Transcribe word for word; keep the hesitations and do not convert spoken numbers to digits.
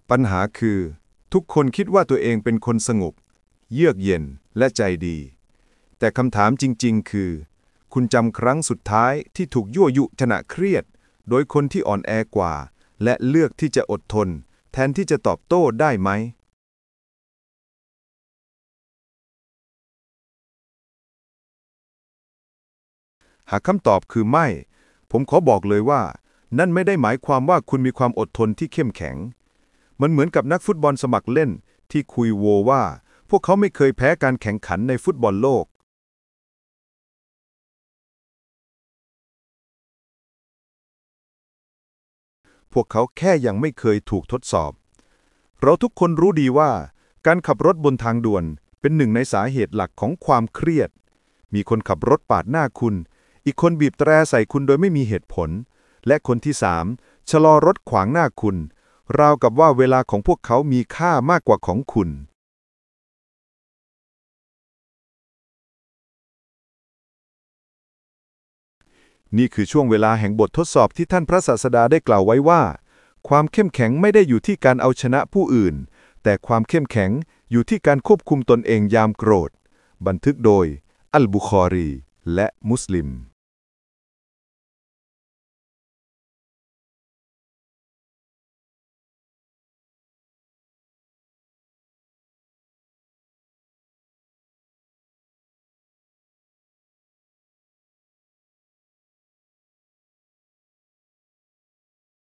ปัญหาคือทุกคนคิดว่าตัวเองเป็นคนสงบเยือกเย็นและใจดี แต่คำถามจริงๆคือคุณจำครั้งสุดท้ายที่ถูกยั่วยุขณะเครียดโดยคนที่อ่อนแอกว่าและเลือกที่จะอดทนแทนที่จะตอบโต้ได้ไหมหากคำตอบคือไม่ผมขอบอกเลยว่านั่นไม่ได้หมายความว่าคุณมีความอดทนที่เข้มแข็งมันเหมือนกับนักฟุตบอลสมัครเล่นที่คุยโวว่าพวกเขาไม่เคยแพ้การแข่งขันในฟุตบอลโลกพวกเขาแค่ยังไม่เคยถูกทดสอบเราทุกคนรู้ดีว่าการขับรถบนทางด่วนเป็นหนึ่งในสาเหตุหลักของความเครียดมีคนขับรถปาดหน้าคุณอีกคนบีบแตรใส่คุณโดยไม่มีเหตุผลและคนที่สามชะลอรถขวางหน้าคุณราวกับว่าเวลาของพวกเขามีค่ามากกว่าของคุณนี่คือช่วงเวลาแห่งบททดสอบที่ท่านพระศาสดาได้กล่าวไว้ว่าความเข้มแข็งไม่ได้อยู่ที่การเอาชนะผู้อื่นแต่ความเข้มแข็งอยู่ที่การควบคุมตนเองยามโกรธบันทึกโดยอัลบุคอรีและมุสลิม